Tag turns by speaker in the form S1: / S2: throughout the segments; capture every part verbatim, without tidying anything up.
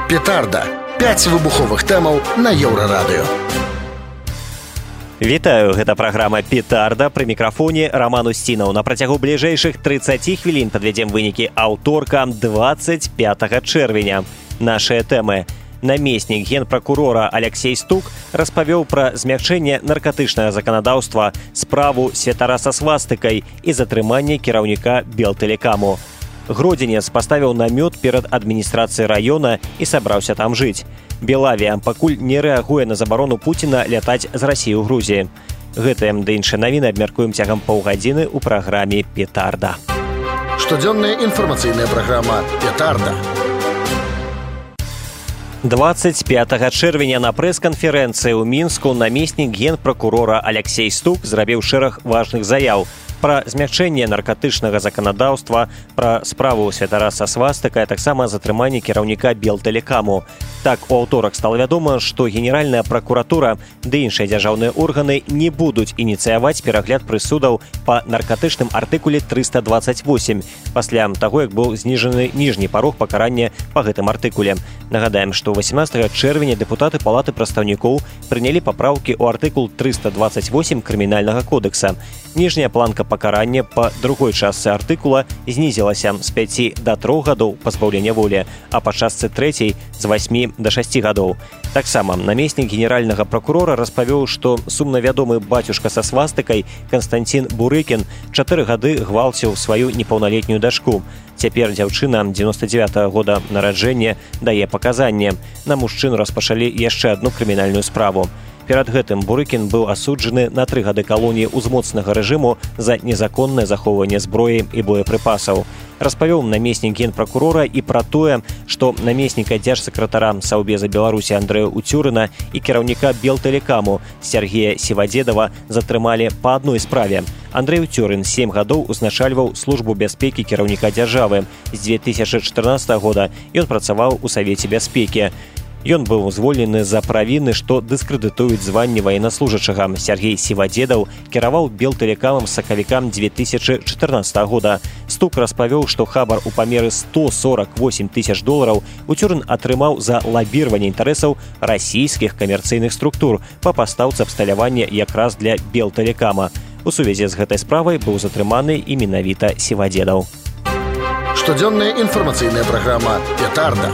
S1: Петарда. пяць выбуховых тэмаў на Еўрарадыё.
S2: Вітаю, гэта праграма «Петарда», пры мікрафоне Роман Устінаў. На працягу бліжэйшых трыццаці хвілін падвядзем вынікі аўторка дваццаць пятага чэрвеня. Нашыя тэмы. Намеснік генпракурора Алексей Стук распавёў пра змякчэнне наркатычнага заканадаўства, справу святара са свастыкай і затрыманне кіраўніка Белтэлекаму. Гродзенец паставіў намёт перад адміністрацыяй раёна і сабраўся там жыць. Белавія пакуль не рэагуе на забарону Пуціна лятаць з Расіі ў Грузіі. Гэтыя ды іншыя навіны абмяркуем цягам паўгадзіны ў праграме «Петарда».
S1: Штодзённая інфармацыйная праграма «Петарда».
S2: дваццаць пятага чэрвеня на прэс-канферэнцыі ў Мінску намеснік генпракурора Алексей Стук зрабіў шэраг важных заяў пра змякчэнне наркатычнага заканадаўства, пра справу святара са свастыкай, а таксама затрыманне кіраўніка Белтэлекаму. Так, у аўторак стала вядома, што Генеральная пракуратура ды іншыя дзяржаўныя органы не будуць ініцыяваць перагляд прысудаў па наркатычным артыкуле трыста дваццаць восем, пасля таго, як быў зніжаны ніжні парог пакарання па гэтым артыкуле. Нагадаем, што восемнадцатага чэрвеня дэпутаты Палаты прадстаўнікоў прынялі папраўкі ў артыкул трыста двацаць восем крымінальнага кодекса. Ніжняя планка пакарання па другой частцы артыкула знізілася з пяці да трох гадоў пазбаўлення волі, а па частцы трэцяй з васьмі да шасці гадоў. Таксама намеснік генеральнага пракурора распавёў, што сумнавядомы бацюшка са свастыкай Канстанцін Бурыкін чатыры гады гвалціў сваю непаўналетнюю дачку. Цяпер дзяўчына дзевяноста дзевятага года нараджэння дае паказанне. На мужчыну распачалі яшчэ адну крымінальную справу. Перад гэтым Бурыкін быў асуджаны на тры гады калоніі ўзмоцнага рэжыму за незаконнае захоўванне зброі і боепрыпасаў. Распавёў намеснік генпракурора і пра тое, што намесніка дзяржсакратара Саўбеза Беларусі Андрэя Уцюрына і кіраўніка Белтэлекаму Сергея Сівадзедава затрымалі па адной справе. Андрэй Уцюрын сем гадоў узначальваў службу бяспекі кіраўніка дзяржавы. З дзве тысячы чатырнаццатага года ён працаваў у Савеце бяспекі. Ён быў звольнены за правіны, што дыскрэдытуюць званне ваеннаслужачага. Сергей Сівадзедаў кіраваў Белтэлекамам з сакавіка дзве тысячы чатырнаццатага года. Стук распавёў, што хабар у памеры сто сорак восем тысяч долараў Уцюрын атрымаў за лабіраванне інтарэсаў расійскіх камерцыйных структур па пастаўцы абсталявання якраз для Белтэлекама. У сувязі з гэтай справай быў затрыманы і менавіта Сівадзедаў.
S1: Штодзённая інфармацыйная праграма «Петарда».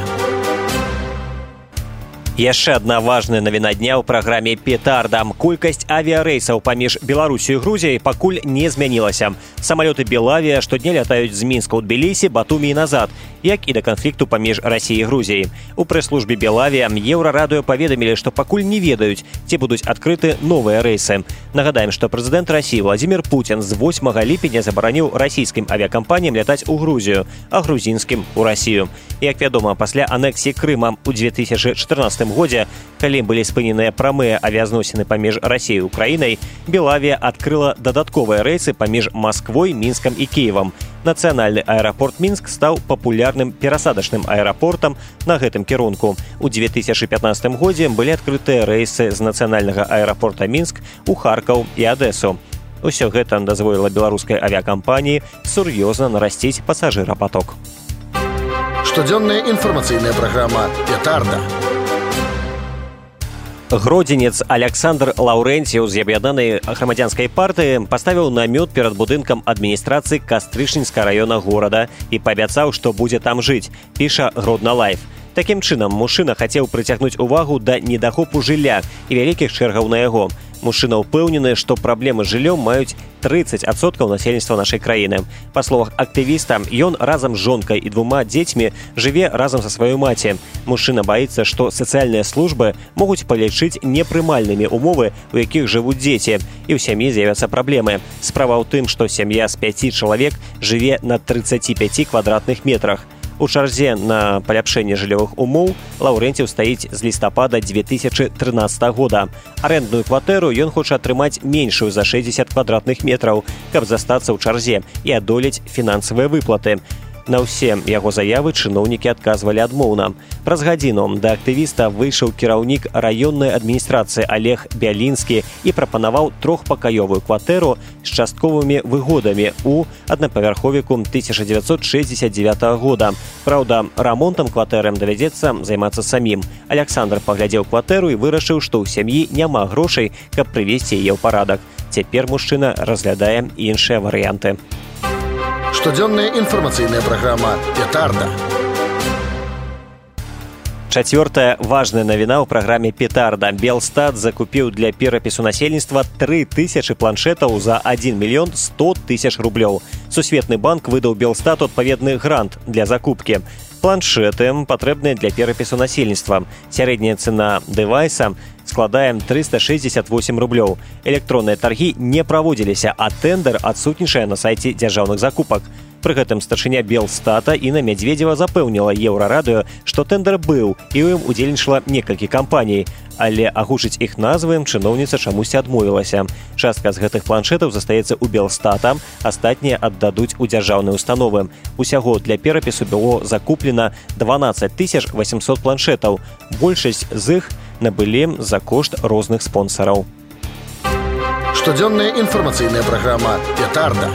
S2: Яшчэ адна важная навіна дня ў праграме «Петарда». Колькасць авіярэйсаў паміж Беларусю і Грузіяй пакуль не змянілася. Самалёты «Белавія» штодня лятаюць з Мінска ў Тбілісі, Батумі і назад, як і да канфлікту паміж Расіяй і Грузіяй. У прэс-службе «Белавія» Еўрарадыё паведамілі, што пакуль не ведаюць, ці будуць адкрыты новыя рэйсы. Нагадаем, што прэзідэнт Расіі Владзімір Пуцін з восьмага ліпеня забараніў расійскім авіякампаніям лятаць у Грузію, а грузінскім у Расію. Як вядома, пасля анексіі Крыма ў дзве тысячы чатырнаццатым годзе, калі былі спыненыя прамыя авіязносіны паміж Расіяй і Украінай, Белавія адкрыла дадатковыя рэйсы паміж Масквой, Мінскам і Кіевам. Нацыянальны аэрапорт Мінск стаў папулярным перасадачным аэрапортам на гэтым кірунку. У дзве тысячы пятнаццатым годзе былі адкрытыя рэйсы з нацыянальнага аэрапорта Мінск у Харкаў і Адэсу. Усё гэта дазволіла беларускай авіякампаніі сур'ёзна нарасціць пасажырапаток.
S1: Штодзённая інфармацыйная праграма «Петарда».
S2: Гродзенец Александр Лаўрэнціў з аб'яднанай грамадзянскай партыі паставіў намёт перад будынкам адміністрацыі Кастрычніцкага раёна горада і паабяцаў, што будзе там жыць, піша Гродна Лайф. Такім чынам, мужчына хацеў прыцягнуць увагу да недахопу жылля і вялікіх чэргаў на яго. Мужчына ўпэўнены, што праблемы з жыллём маюць трыццаць адсоткаў насельніцтва нашай краіны. Па словах актывіста, ён разам з жонкай і двума дзецьмі жыве разам са сваёй маці. Мужчына баіцца, што сацыяльныя службы могуць палічыць непрымальнымі умовы, у якіх жывуць дзеці, і ў сям'і з'явяцца праблемы. Справа ў тым, што сям'я з пяці чалавек жыве на трыццаці пяці квадратных метрах. У чарзе на паляпшэнне жыллёвых умоў Лаўрэнціў стаіць з лістапада дзве тысячы трынаццатага года. Арэндную кватэру ён хоча атрымаць меншую за шэсцьдзесят квадратных метраў, каб застацца ў чарзе і адолець фінансавыя выплаты. На ўсе яго заявы чыноўнікі адказвалі адмоўна. Праз гадзіну да актывіста выйшаў кіраўнік раённай адміністрацыі Олег Бялінскі і прапанаваў трохпакаёвую кватэру з частковымі выгодамі ў аднапавярховіку тысяча дзевяцьсот шэсцьдзесят дзевятага года. Праўда, рамонтам кватэры займацца займацца самім. Аляксандр паглядзеў кватэру і вырашыў, што ў сям'і няма грошай, каб прывесці яе ў парадак. Цяпер мужчына разглядае іншыя варыянты.
S1: Штодзённая інфармацыйная праграма «Петарда».
S2: Чацвёртая важная навіна ў праграме «Петарда». Белстат закупіў для перапісу насельніцтва тры тысячы планшетаў за адзін мільён сто тысяч рублёў. Сусветны банк выдаў Белстату адпаведны грант для закупкі. Планшеты патрэбныя для перапісу насельніцтва. Сярэдняя цана дэвайса складае трыста шэсцьдзесят восем рублёў. Электронныя таргі не праводзіліся, а тэндэр адсутнічае на сайце дзяржаўных закупак. Пры гэтым старшыня Белстата Інна Мядзведзева запэўніла Еўрарадыё, што тэндэр быў, і ў ім удзельнічала некалькі кампаній. Але агучыць іх назвы чыноўніца чамусьці адмовілася. Частка з гэтых планшетаў застаецца ў Белстата, астатнія аддадуць у дзяржаўныя установы. Усяго для перапісу было закуплена дванаццаць тысяч восемьсот планшетаў. Большасць з іх набылі за кошт розных спонсараў.
S1: Штодзённая інфармацыйная праграма «Петарда».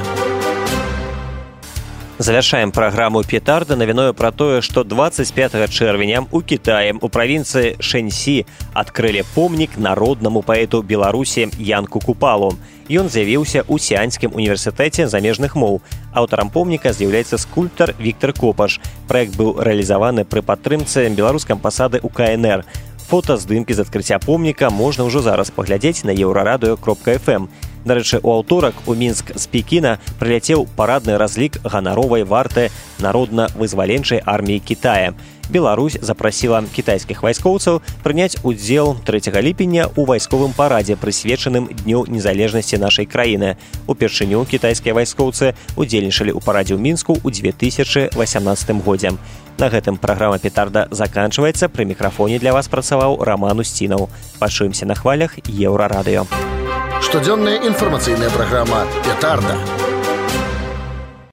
S2: Завяршаем праграму «Петарда» навіною пра тое, што дваццаць пятага чэрвеня ў Кітаі у правінцыі Шэньсі адкрылі помнік народнаму паэту Беларусі Янку Купалу. Ён з'явіўся ў Сіанскім універсітэце замежных моў. Аўтарам помніка з'яўляецца скульптар Віктар Копаш. Праект быў рэалізаваны пры падтрымцы беларускай амбасады ў ка эн эр. Фотаздымкі з адкрыцця помніка можна ўжо зараз паглядзець на еўрарадыё кропка эф эм. Дарэчы, у аўторак у Мінск з Пекіна прыляцеў парадны разлік ганаровай варты народна-вызваленчай арміі Кітая. Беларусь запрасіла кітайскіх вайскоўцаў прыняць удзел трэцяга ліпеня ў вайсковым парадзе, прысвечаным Дню незалежнасці нашай краіны. Упершыню кітайскія вайскоўцы удзельнічалі ў парадзе ў Мінску ў две тысячы васямнаццатым годзе. На гэтым праграма «Петарда» заканчваецца. Пры мікрафоне для вас працаваў Раман Усцінаў. Пачуемся на хвалях Еўрарадыё.
S1: Штодзённая інфармацыйная праграма «Петарда».